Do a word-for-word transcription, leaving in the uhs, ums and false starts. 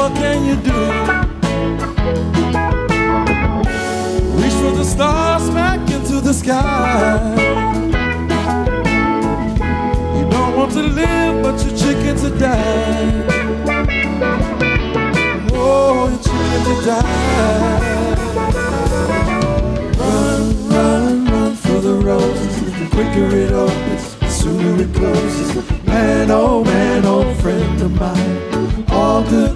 more can you do? Reach for the stars, smack into the sky. You don't want to live, but you're chicken to die. Oh, you're chicken to die. Run, run, run for the roses. The quicker it opens, the sooner it closes. Man, oh man, old friend of mine, all good